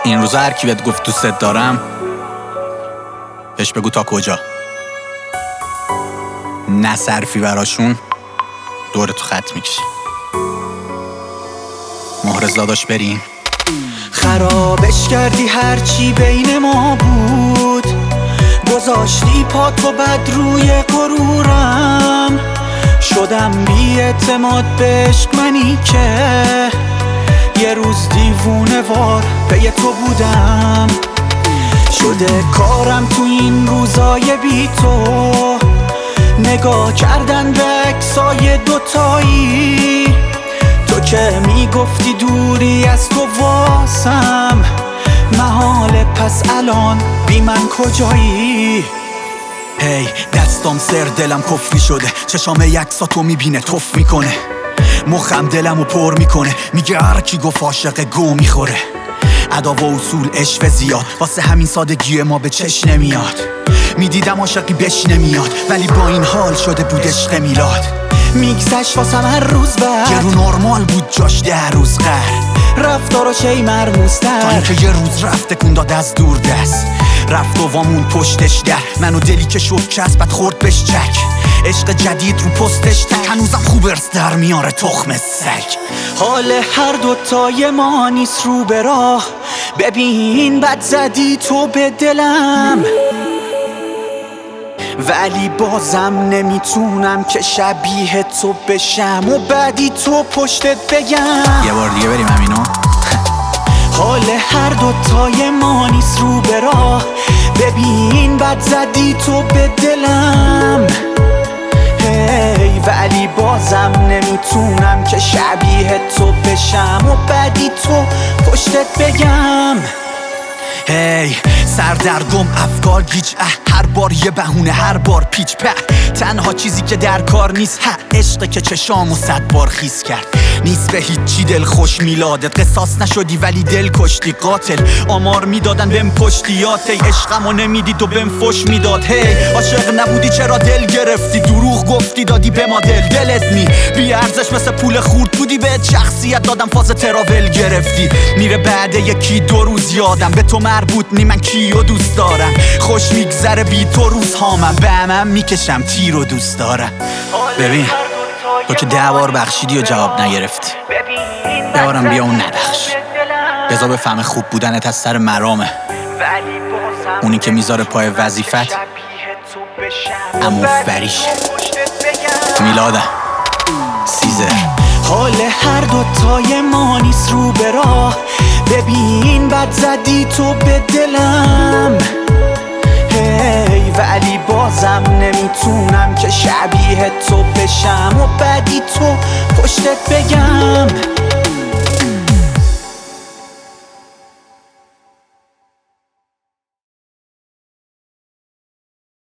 این روزا هر کی بهت گفت دوست دارم بهش بگو تا کجا. نه صرفی براشون دورتو خط میکشی. مهرز داداش بریم. خرابش کردی هرچی بین ما بود، گذاشتی پاتو بد روی غرورم. شدم بی اعتماد به عشق منی که یه روز دیوونه وار پی تو بودم. شده کارم تو این روزای بی تو نگاه کردن به عکسای دوتایی. تو که میگفتی دوری از تو واسم محاله، پس الان بی من کجایی؟ هی دستام سر دلم کفری شده، چشام یکساتو میبینه توف میکنه، مخم دلمو پر میکنه، میگه هر کی گفت عاشق گو میخوره. ادا و اصول عشق زیاد واسه همین سادگی ما به چش نمیاد. میدیدم عاشقی بش نمیاد ولی با این حال شده بود عشق میلاد. میگذشت واسم هر روز بعد یه رو نرمال بود جاش 10 روز قهر. رفتاراش ای مرموزتر تا اینکه یه روز رفته کن داد از دور دست. رفت و وامون پشتش در منو دلی که شد کسبت خورد بهش چک. عشق جدید رو پستش تک هنوزم خوب ارث در میاره تخم سگ. حال هر دوتای ما نیست رو به راه، ببین بد زدی تو به دلم ولی بازم نمیتونم که شبیه تو بشم و بعدی تو پشتت بگم. یه بار دیگه بریم همینو. حال هر دوتای ما نیست رو به راه، ببین بد زدی تو به دلم هی ولی بازم نمیتونم که شبیه تو بشم و بعدی تو پشتت بگم. هی سردرگم افکار گیج هر بار یه بهونه هر بار پیچ په. تنها چیزی که در کار نیست عشقه که چشامو 100 بار خیس کرد. نیست به هیچی دل خوش میلادت، قصاص نشدی ولی دل کشتی قاتل. آمار میدادن بهم پشتیات، ای عشقمو نمیدید و بهم فش میداد. هی عاشق نبودی چرا دل گرفتی، دروغ گفتی دادی به ما دلت بی ارزش مثل پول خورد بودی، بهت شخصیت دادم فاز تراول گرفتی. میره بعد یکی 2 روز یادم به تو مربوط نی، من کیو دوست دارم. خوش میگذره بی تو روزهامم، به همم میکشم تیر و دوست دارم. ببین تو که 10 بار بخشیدی و جواب نگرفتی، یه بارم بیا اون نبخش. بذار بفهم خوب بودنت از سر مرامه، اونی که میذاره پای وظیفت امو فریش. میلادم سیزر. حال هر دوتای ما نیست رو به راه، ببین بد زدی تو به دلم هی ولی بازم نمیتونم که شبیه تو بشم و بعدی تو پشتت بگم.